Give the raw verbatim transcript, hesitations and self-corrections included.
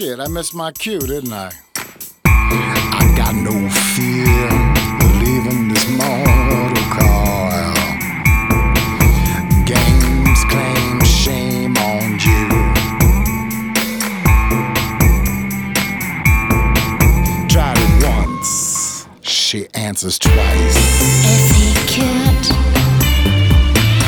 shit, I missed my cue, didn't I? I got no fear leaving this mortal coil. Games claim shame on you. Tried it once, she answers twice. If he can't